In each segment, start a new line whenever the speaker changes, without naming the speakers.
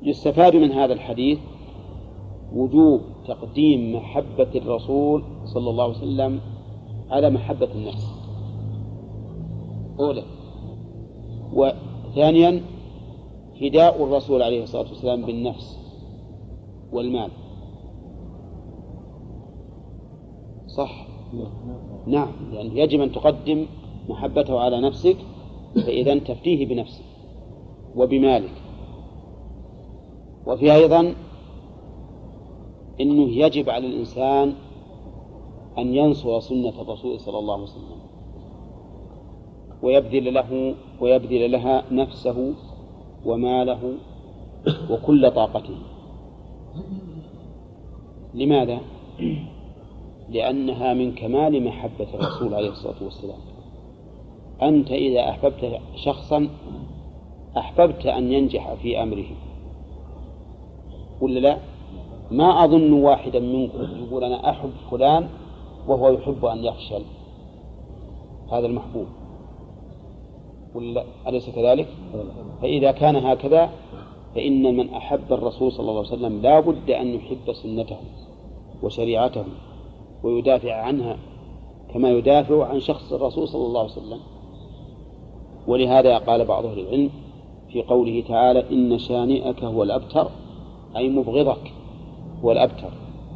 يستفاد من هذا الحديث وجوب تقديم محبة الرسول صلى الله عليه وسلم على محبة النفس أولا، وثانيا فداء الرسول عليه الصلاة والسلام بالنفس والمال. صح؟ نعم، يعني يجب أن تقدم محبته على نفسك، فإذا تفديه بنفسك وبمالك. وفي أيضا إنه يجب على الإنسان أن ينصر سنة الرسول صلى الله عليه وسلم ويبذل لها نفسه وماله وكل طاقته. لماذا؟ لأنها من كمال محبة الرسول عليه الصلاة والسلام. أنت إذا أحببت شخصا أحببت أن ينجح في أمره، ولا لا؟ ما أظن واحدا منكم يقول أنا أحب فلان وهو يحب أن يفشل، هذا المحبوب، ولا أليس كذلك؟ فإذا كان هكذا فإن من أحب الرسول صلى الله عليه وسلم لا بد أن يحب سنته وشريعته ويدافع عنها كما يدافع عن شخص الرسول صلى الله عليه وسلم. ولهذا قال بعض أهل العلم في قوله تعالى إن شانئك هو الأبتر، أي مبغضك هو الأبتر.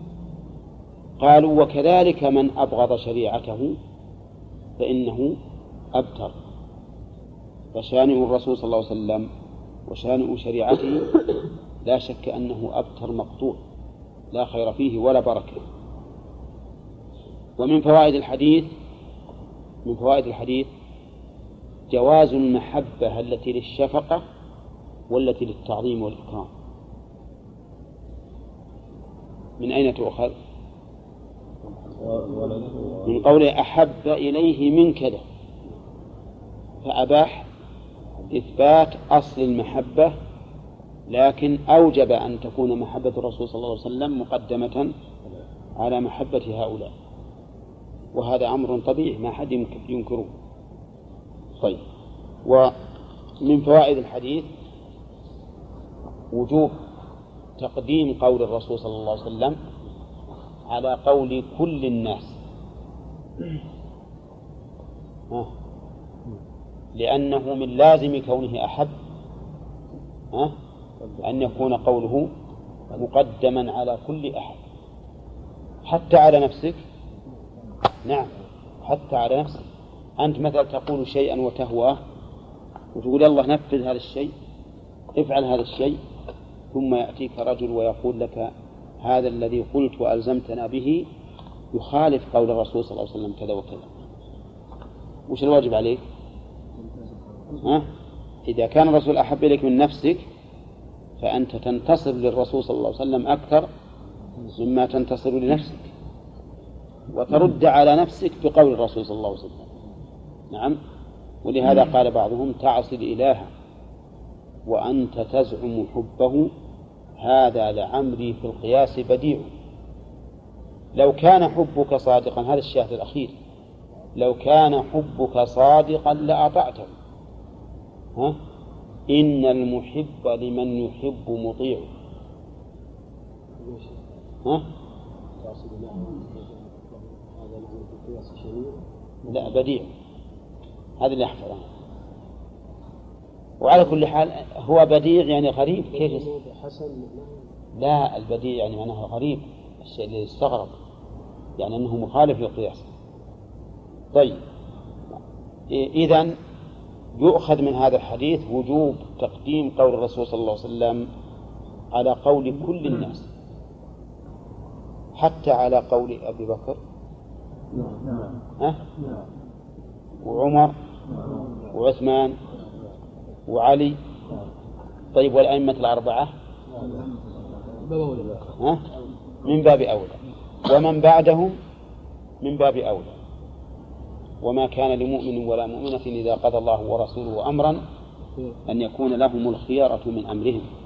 قالوا وكذلك من أبغض شريعته فإنه أبتر. فشانئ الرسول صلى الله عليه وسلم وشانئ شريعته لا شك أنه أبتر مقطوع لا خير فيه ولا بركة. ومن فوائد الحديث جواز المحبة التي للشفقة والتي للتعظيم والإكرام. من أين تؤخذ؟ من قوله أحب إليه من كذا، فأباح إثبات أصل المحبة، لكن أوجب أن تكون محبة الرسول صلى الله عليه وسلم مقدمة على محبة هؤلاء، وهذا أمر طبيعي ما حد ينكره. طيب، ومن فوائد الحديث وجوب تقديم قول الرسول صلى الله عليه وسلم على قول كل الناس، لأنه من لازم كونه أحب أن يكون قوله مقدما على كل أحد، حتى على نفسك. نعم، حتى على نفسك. أنت مثلا تقول شيئا وتهواه وتقول الله نفذ هذا الشيء، افعل هذا الشيء، ثم يأتيك رجل ويقول لك هذا الذي قلت وألزمتنا به يخالف قول الرسول صلى الله عليه وسلم كذا وكذا، وش الواجب عليك؟ إذا كان الرسول أحب إليك من نفسك فأنت تنتصر للرسول صلى الله عليه وسلم أكثر مما تنتصر لنفسك، وترد على نفسك بقول الرسول صلى الله عليه وسلم. نعم، ولهذا قال بعضهم تعصي الإله وأنت تزعم حبه، هذا لعمري في القياس بديع. لو كان حبك صادقا، هذا الشاهد الأخير، لو كان حبك صادقا لأطعته. إن المحب لمن يحب مطيع. لا، بديع، هذا اللي أحفظه. وعلى كل حال هو بديع يعني غريب. كيف؟ لا، البديع يعني معناه غريب، الشيء اللي يستغرب، يعني أنه مخالف للقياس. طيب، إذن يؤخذ من هذا الحديث وجوب تقديم قول الرسول صلى الله عليه وسلم على قول كل الناس، حتى على قول أبي بكر وعمر وعثمان وعلي. طيب، والأئمة الأربعة من باب أولى، ومن بعدهم من باب أولى. وما كان لمؤمن ولا مؤمنة إذا قضى الله ورسوله أمرا أن يكون لهم الخيارة من أمرهم.